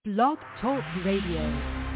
Blog Talk Radio.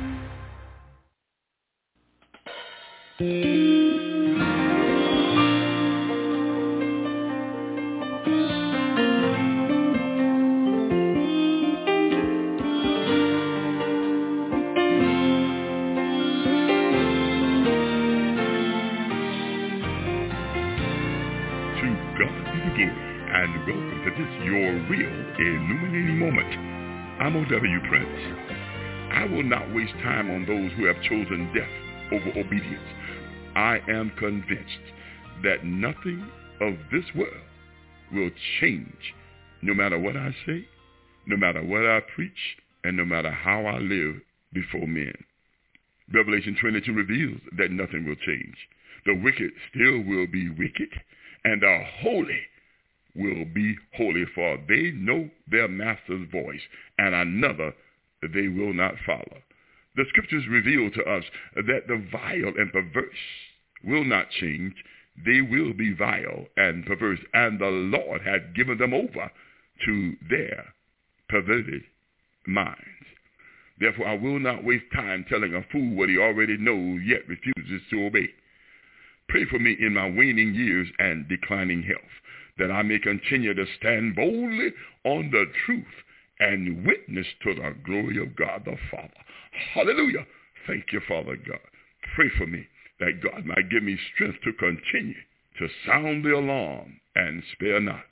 And welcome to this, your real illuminating moment. I'm O.W. Prince. I will not waste time on those who have chosen death over obedience. I am convinced that nothing of this world will change no matter what I say, no matter what I preach, and no matter how I live before men. Revelation 22 reveals that nothing will change. The wicked still will be wicked, and the holy will be holy, for they know their master's voice, and another they will not follow. The scriptures reveal to us that the vile and perverse will not change. They will be vile and perverse, and the Lord had given them over to their perverted minds. Therefore, I will not waste time telling a fool what he already knows, yet refuses to obey. Pray for me in my waning years and declining health, that I may continue to stand boldly on the truth and witness to the glory of God the Father. Hallelujah. Thank you, Father God. Pray for me that God might give me strength to continue to sound the alarm and spare not.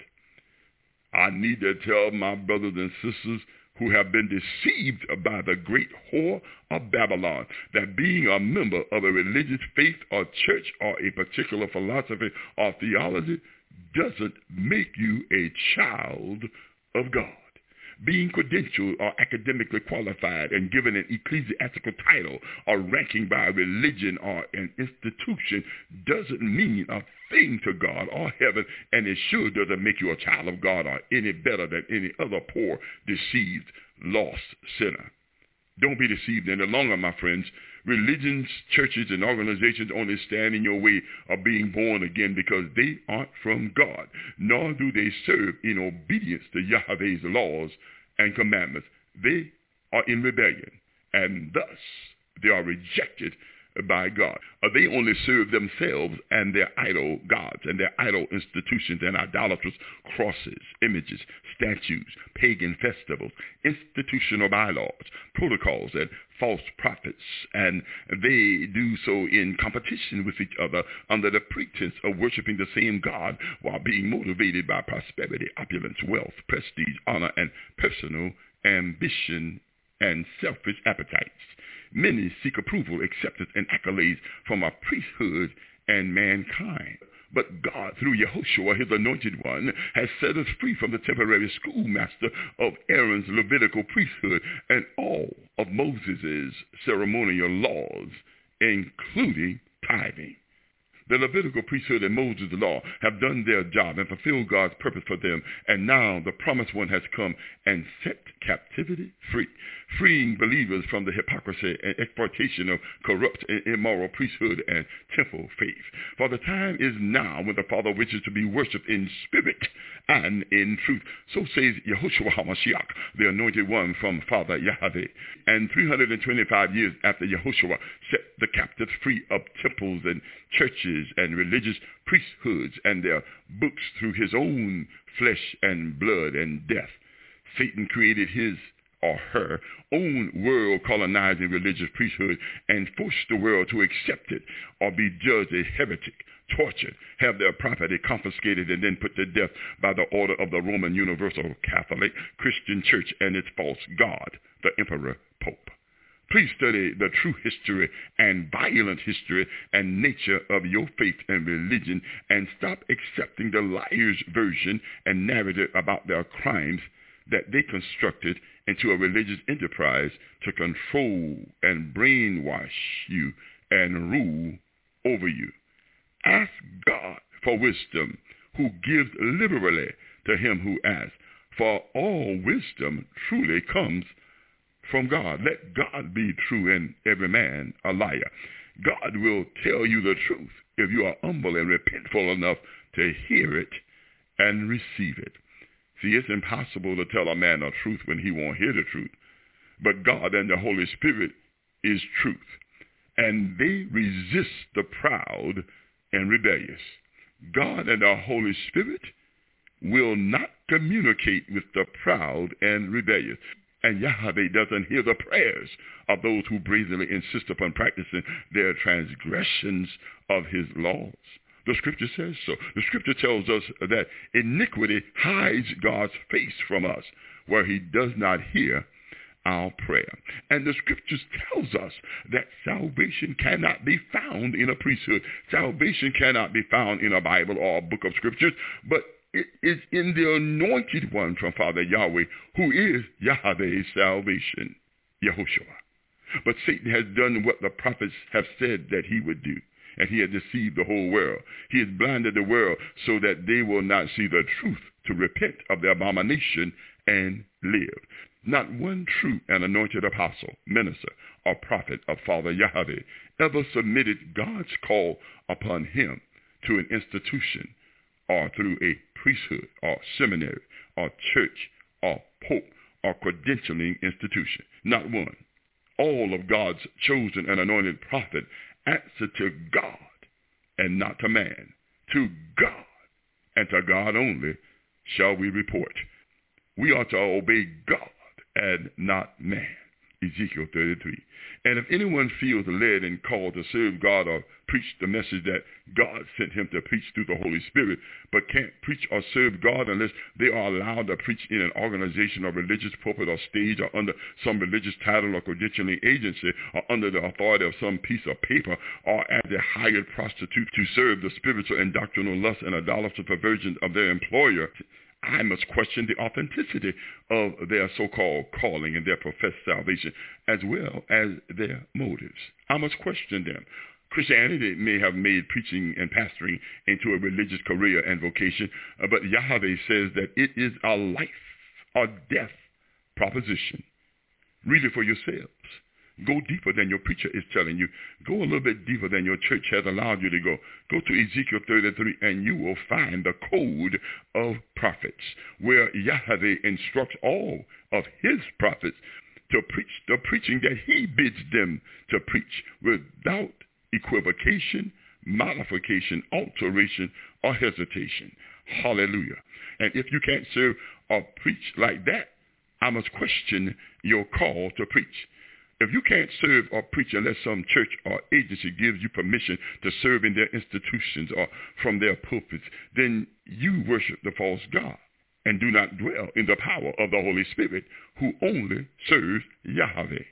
I need to tell my brothers and sisters who have been deceived by the great whore of Babylon that being a member of a religious faith or church or a particular philosophy or theology doesn't make you a child of God. Being credentialed or academically qualified and given an ecclesiastical title or ranking by a religion or an institution doesn't mean a thing to God or heaven, and it sure doesn't make you a child of God or any better than any other poor, deceived, lost sinner. Don't be deceived any longer, my friends. Religions, churches, and organizations only stand in your way of being born again because they aren't from God, nor do they serve in obedience to Yahweh's laws and commandments. They are in rebellion, and thus they are rejected by God. They only serve themselves and their idol gods and their idol institutions and idolatrous crosses, images, statues, pagan festivals, institutional bylaws, protocols, and false prophets, and they do so in competition with each other under the pretense of worshiping the same God while being motivated by prosperity, opulence, wealth, prestige, honor, and personal ambition and selfish appetites. Many seek approval, acceptance, and accolades from a priesthood and mankind. But God, through Yehoshua, his anointed one, has set us free from the temporary schoolmaster of Aaron's Levitical priesthood and all of Moses' ceremonial laws, including tithing. The Levitical priesthood and Moses' law have done their job and fulfilled God's purpose for them, and now the promised one has come and set captivity free, freeing believers from the hypocrisy and exploitation of corrupt and immoral priesthood and temple faith. For the time is now when the Father wishes to be worshipped in spirit and in truth. So says Yehoshua HaMashiach, the anointed one from Father Yahweh. And 325 years after Yehoshua set the captives free of temples and churches and religious priesthoods and their books through his own flesh and blood and death, Satan created his or her own world colonizing religious priesthood and forced the world to accept it or be judged a heretic, tortured, have their property confiscated, and then put to death by the order of the Roman Universal Catholic Christian Church and its false god, the Emperor Pope. Please study the true history and violent history and nature of your faith and religion and stop accepting the liar's version and narrative about their crimes that they constructed into a religious enterprise to control and brainwash you and rule over you. Ask God for wisdom, who gives liberally to him who asks, for all wisdom truly comes from God. Let God be true and every man a liar. God will tell you the truth if you are humble and repentful enough to hear it and receive it. See, it's impossible to tell a man the truth when he won't hear the truth. but God and the Holy Spirit is truth. And they resist the proud and rebellious. God and the Holy Spirit will not communicate with the proud and rebellious. And Yahweh doesn't hear the prayers of those who brazenly insist upon practicing their transgressions of his laws. The scripture says so. The scripture tells us that iniquity hides God's face from us, where he does not hear our prayer. And the scriptures tells us that salvation cannot be found in a priesthood. Salvation cannot be found in a Bible or a book of scriptures, but it is in the anointed one from Father Yahweh, who is Yahweh's salvation, Yahushua. But Satan has done what the prophets have said that he would do, and he has deceived the whole world. He has blinded the world so that they will not see the truth, to repent of their abomination and live. Not one true and anointed apostle, minister, or prophet of Father Yahweh ever submitted God's call upon him to an institution or through a priesthood or seminary or church or pope or credentialing institution. Not one. All of God's chosen and anointed prophet answer to God and not to man. To God and to God only shall we report. We are to obey God and not man. Ezekiel 33. And if anyone feels led and called to serve God or preach the message that God sent him to preach through the Holy Spirit, but can't preach or serve God unless they are allowed to preach in an organization or religious pulpit or stage or under some religious title or credentialing agency or under the authority of some piece of paper or as a hired prostitute to serve the spiritual and doctrinal lust and idolatrous perversion of their employer, I must question the authenticity of their so-called calling and their professed salvation, as well as their motives. I must question them. Christianity may have made preaching and pastoring into a religious career and vocation, but Yahweh says that it is a life or death proposition. Read it for yourselves. Go deeper than your preacher is telling you. Go a little bit deeper than your church has allowed you to go. Go to Ezekiel 33 and you will find the code of prophets, where Yahweh instructs all of his prophets to preach the preaching that he bids them to preach without equivocation, modification, alteration, or hesitation. Hallelujah. And if you can't serve or preach like that, I must question your call to preach. If you can't serve or preach unless some church or agency gives you permission to serve in their institutions or from their pulpits, then you worship the false God and do not dwell in the power of the Holy Spirit, who only serves Yahweh.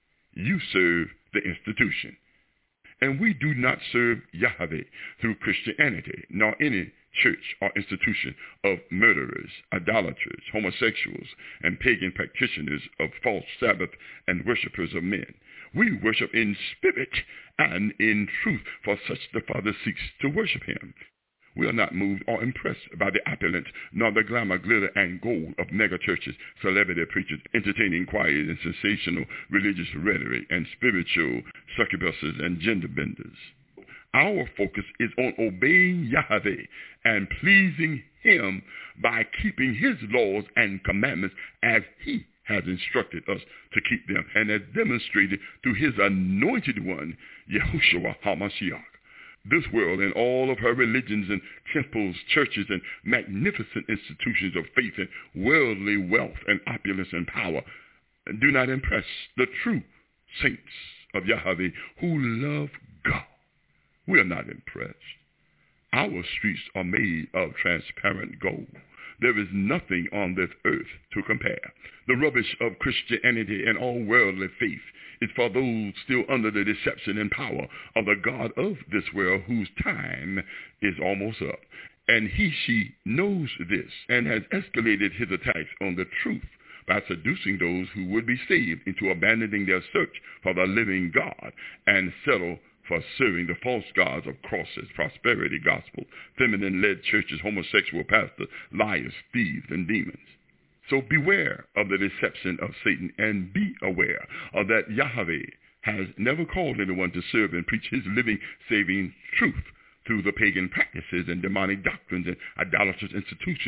You serve the institution. And we do not serve Yahweh through Christianity, nor any church or institution of murderers, idolaters, homosexuals, and pagan practitioners of false Sabbath and worshipers of men. We worship in spirit and in truth, for such the Father seeks to worship him. We are not moved or impressed by the opulence, nor the glamour, glitter, and gold of mega churches, celebrity preachers, entertaining choirs, and sensational religious rhetoric, and spiritual succubuses and gender benders. Our focus is on obeying Yahweh and pleasing him by keeping his laws and commandments as he has instructed us to keep them, and as demonstrated through his anointed one, Yahushua HaMashiach. This world and all of her religions and temples, churches, and magnificent institutions of faith and worldly wealth and opulence and power do not impress the true saints of Yahweh who love God. We are not impressed. Our streets are made of transparent gold. There is nothing on this earth to compare. The rubbish of Christianity and all worldly faith is for those still under the deception and power of the God of this world, whose time is almost up. And she knows this and has escalated his attacks on the truth by seducing those who would be saved into abandoning their search for the living God and settle for serving the false gods of crosses, prosperity gospel, feminine-led churches, homosexual pastors, liars, thieves, and demons. So beware of the deception of Satan, and be aware of that Yahweh has never called anyone to serve and preach his living, saving truth through the pagan practices and demonic doctrines and idolatrous institutions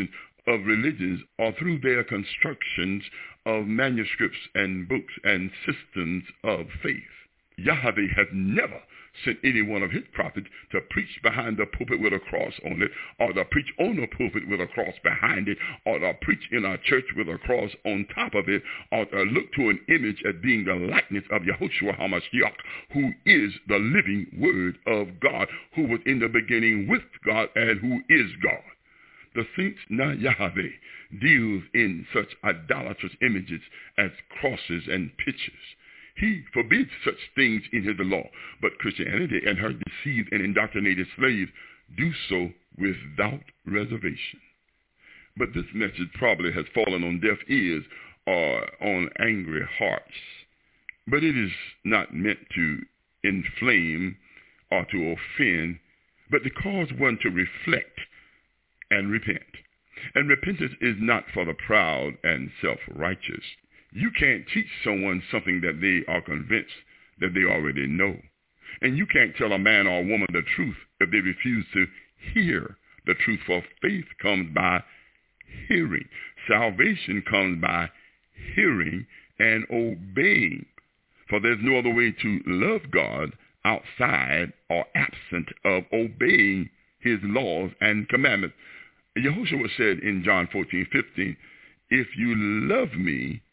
of religions are through their constructions of manuscripts and books and systems of faith. Yahweh has never sent any one of his prophets to preach behind the pulpit with a cross on it, or to preach on the pulpit with a cross behind it, or to preach in a church with a cross on top of it, or to look to an image as being the likeness of Yahushua HaMashiach, who is the living word of God, who was in the beginning with God and who is God. The Saints now Yahweh deals in such idolatrous images as crosses and pictures. He forbids such things in his law, but Christianity and her deceived and indoctrinated slaves do so without reservation. But this message probably has fallen on deaf ears or on angry hearts. But it is not meant to inflame or to offend, but to cause one to reflect and repent. And repentance is not for the proud and self-righteous. You can't teach someone something that they are convinced that they already know. And you can't tell a man or a woman the truth if they refuse to hear the truth. For faith comes by hearing. Salvation comes by hearing and obeying. For there's no other way to love God outside or absent of obeying his laws and commandments. Yahushua said in John 14:15, if you love me,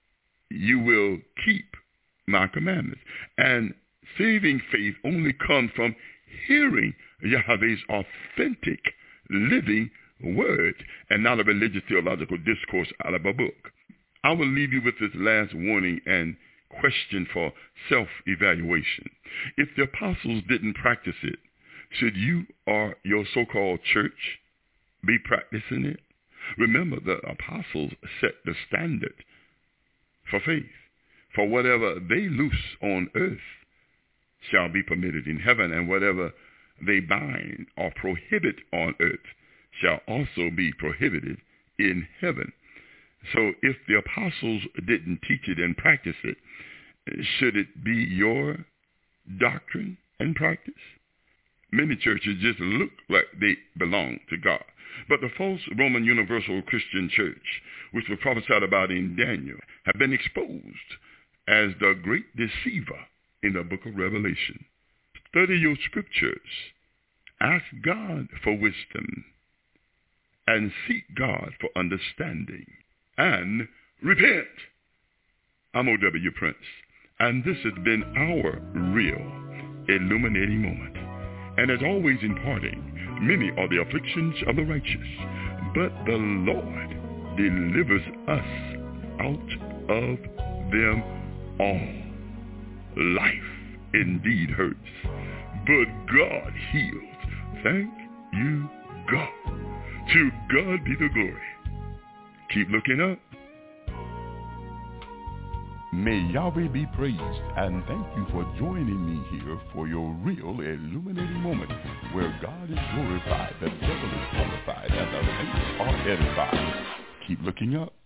you will keep my commandments. And saving faith only comes from hearing Yahweh's authentic, living word, and not a religious theological discourse out of a book. I will leave you with this last warning and question for self-evaluation. If the apostles didn't practice it, should you or your so-called church be practicing it? Remember, the apostles set the standard for faith. For whatever they loose on earth shall be permitted in heaven, and whatever they bind or prohibit on earth shall also be prohibited in heaven. So if the apostles didn't teach it and practice it, should it be your doctrine and practice? Many churches just look like they belong to God. But the false Roman Universal Christian Church, which was prophesied about in Daniel, have been exposed as the great deceiver in the book of Revelation. Study your scriptures. Ask God for wisdom. And seek God for understanding. And repent. I'm O.W. Prince. And this has been our real illuminating moment. And as always in parting, many are the afflictions of the righteous, but the Lord delivers us out of them all. Life indeed hurts, but God heals. Thank you, God. To God be the glory. Keep looking up. May Yahweh be praised, and thank you for joining me here for your real illuminating moment, where God is glorified, the devil is glorified, and the saints are edified. Keep looking up.